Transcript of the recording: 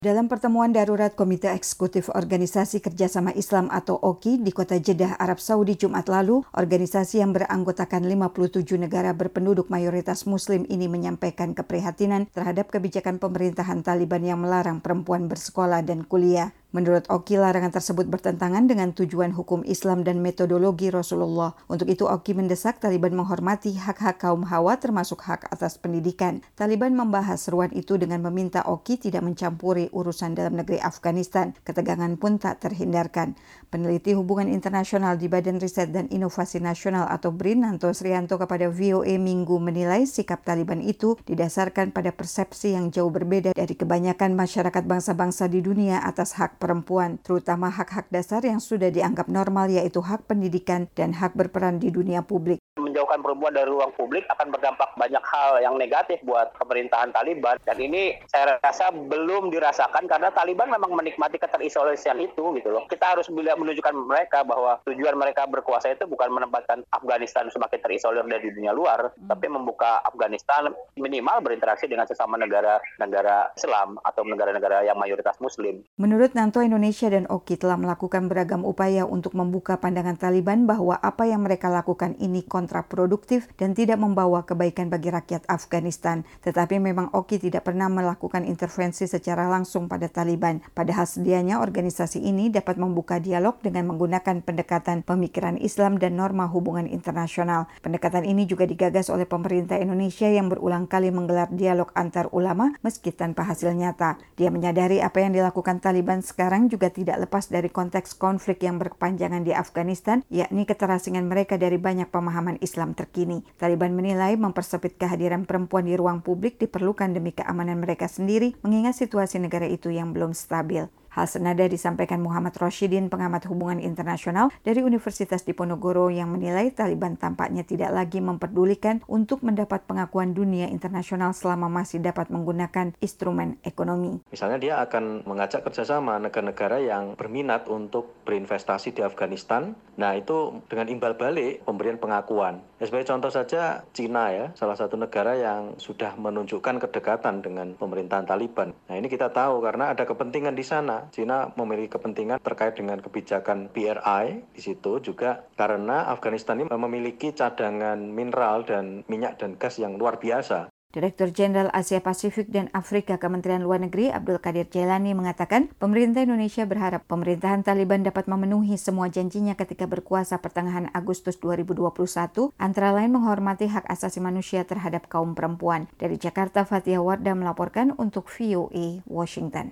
Dalam pertemuan darurat Komite Eksekutif Organisasi Kerjasama Islam atau OKI di kota Jeddah, Arab Saudi Jumat lalu, organisasi yang beranggotakan 57 negara berpenduduk mayoritas Muslim ini menyampaikan keprihatinan terhadap kebijakan pemerintahan Taliban yang melarang perempuan bersekolah dan kuliah. Menurut OKI, larangan tersebut bertentangan dengan tujuan hukum Islam dan metodologi Rasulullah. Untuk itu, OKI mendesak Taliban menghormati hak-hak kaum Hawa termasuk hak atas pendidikan. Taliban membahas seruan itu dengan meminta OKI tidak mencampuri urusan dalam negeri Afghanistan. Ketegangan pun tak terhindarkan. Peneliti hubungan internasional di Badan Riset dan Inovasi Nasional atau BRIN, Nanto Srianto kepada VOA Minggu menilai sikap Taliban itu didasarkan pada persepsi yang jauh berbeda dari kebanyakan masyarakat bangsa-bangsa di dunia atas hak perempuan, terutama hak-hak dasar yang sudah dianggap normal yaitu hak pendidikan dan hak berperan di dunia publik. Menjauhkan perempuan dari ruang publik akan berdampak banyak hal yang negatif buat pemerintahan Taliban. Dan ini saya rasa belum dirasakan karena Taliban memang menikmati keterisolasian itu gitu loh. Kita harus menunjukkan mereka bahwa tujuan mereka berkuasa itu bukan menempatkan Afghanistan semakin terisolir dari dunia luar, tapi membuka Afghanistan minimal berinteraksi dengan sesama negara Islam atau negara-negara yang mayoritas Muslim. Menurut Nanto, Indonesia dan OKI telah melakukan beragam upaya untuk membuka pandangan Taliban bahwa apa yang mereka lakukan ini kontraproduktif dan tidak membawa kebaikan bagi rakyat Afghanistan. Tetapi memang OKI tidak pernah melakukan intervensi secara langsung pada Taliban. Padahal sedianya organisasi ini dapat membuka dialog dengan menggunakan pendekatan pemikiran Islam dan norma hubungan internasional. Pendekatan ini juga digagas oleh pemerintah Indonesia yang berulang kali menggelar dialog antar ulama meski tanpa hasil nyata. Dia menyadari apa yang dilakukan Taliban sekarang juga tidak lepas dari konteks konflik yang berkepanjangan di Afghanistan, yakni keterasingan mereka dari banyak pemahaman Islam terkini. Taliban menilai mempersempit kehadiran perempuan di ruang publik diperlukan demi keamanan mereka sendiri, mengingat situasi negara itu yang belum stabil. Hal senada disampaikan Muhammad Rashidin, pengamat hubungan internasional dari Universitas Diponegoro yang menilai Taliban tampaknya tidak lagi memperdulikan untuk mendapat pengakuan dunia internasional selama masih dapat menggunakan instrumen ekonomi. Misalnya dia akan mengajak kerjasama negara-negara yang berminat untuk berinvestasi di Afghanistan. Nah itu dengan imbal balik pemberian pengakuan. Ya, sebagai contoh saja Cina ya, salah satu negara yang sudah menunjukkan kedekatan dengan pemerintahan Taliban. Nah ini kita tahu karena ada kepentingan di sana. Cina memiliki kepentingan terkait dengan kebijakan BRI di situ juga karena Afghanistan ini memiliki cadangan mineral dan minyak dan gas yang luar biasa. Direktur Jenderal Asia Pasifik dan Afrika Kementerian Luar Negeri Abdul Qadir Jailani mengatakan pemerintah Indonesia berharap pemerintahan Taliban dapat memenuhi semua janjinya ketika berkuasa pertengahan Agustus 2021, antara lain menghormati hak asasi manusia terhadap kaum perempuan. Dari Jakarta, Fathia Wardah melaporkan untuk VOA Washington.